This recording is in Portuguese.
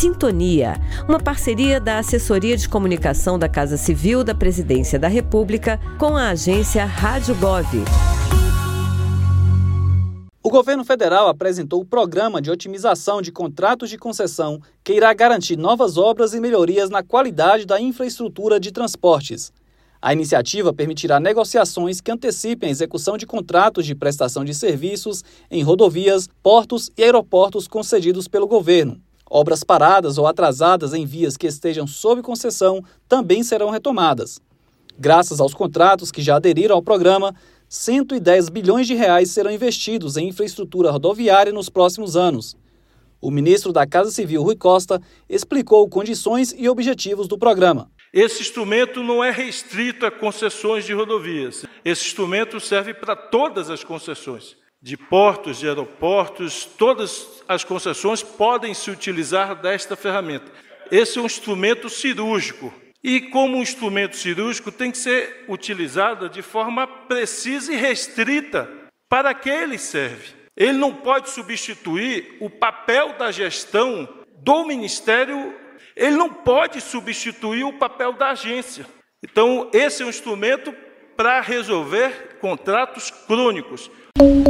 Sintonia, uma parceria da Assessoria de Comunicação da Casa Civil da Presidência da República com a agência Rádio Gov. O governo federal apresentou o Programa de Otimização de Contratos de Concessão, que irá garantir novas obras e melhorias na qualidade da infraestrutura de transportes. A iniciativa permitirá negociações que antecipem a execução de contratos de prestação de serviços em rodovias, portos e aeroportos concedidos pelo governo. Obras paradas ou atrasadas em vias que estejam sob concessão também serão retomadas. Graças aos contratos que já aderiram ao programa, 110 bilhões de reais serão investidos em infraestrutura rodoviária nos próximos anos. O ministro da Casa Civil, Rui Costa, explicou condições e objetivos do programa. Esse instrumento não é restrito a concessões de rodovias. Esse instrumento serve para todas as concessões, de portos, de aeroportos, todas as concessões podem se utilizar desta ferramenta. Esse é um instrumento cirúrgico. E como um instrumento cirúrgico tem que ser utilizado de forma precisa e restrita para que ele serve. Ele não pode substituir o papel da gestão do Ministério, ele não pode substituir o papel da agência. Então, esse é um instrumento para resolver contratos crônicos.